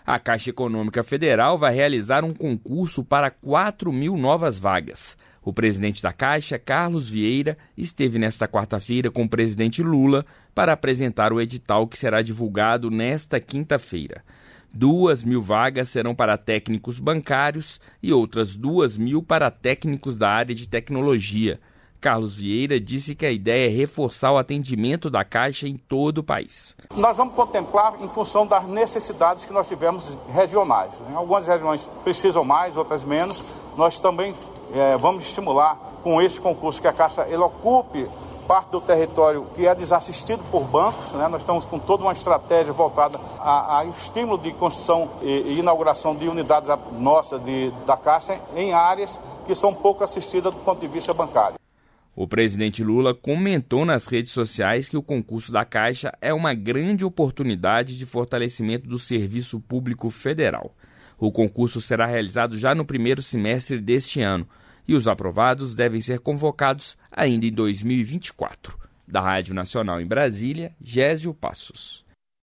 A Caixa Econômica Federal vai realizar um concurso para 4.000 novas vagas. O presidente da Caixa, Carlos Vieira, esteve nesta quarta-feira com o presidente Lula para apresentar o edital que será divulgado nesta quinta-feira. 2.000 vagas serão para técnicos bancários e outras 2.000 para técnicos da área de tecnologia. Carlos Vieira disse que a ideia é reforçar o atendimento da Caixa em todo o país. Nós vamos contemplar em função das necessidades que nós tivemos regionais. Algumas regiões precisam mais, outras menos. Nós também vamos estimular com esse concurso que a Caixa ocupe parte do território que é desassistido por bancos. Nós estamos com toda uma estratégia voltada a estímulo de construção e inauguração de unidades nossas da Caixa em áreas que são pouco assistidas do ponto de vista bancário. O presidente Lula comentou nas redes sociais que o concurso da Caixa é uma grande oportunidade de fortalecimento do serviço público federal. O concurso será realizado já no primeiro semestre deste ano e os aprovados devem ser convocados ainda em 2024. Da Rádio Nacional em Brasília, Gésio Passos.